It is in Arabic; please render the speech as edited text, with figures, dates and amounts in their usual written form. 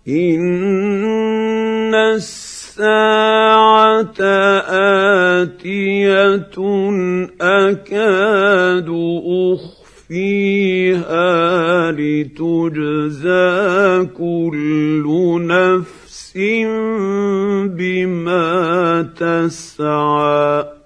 إن الساعة آتية أكاد أخفيها لتجزى كل نفس بما تسعى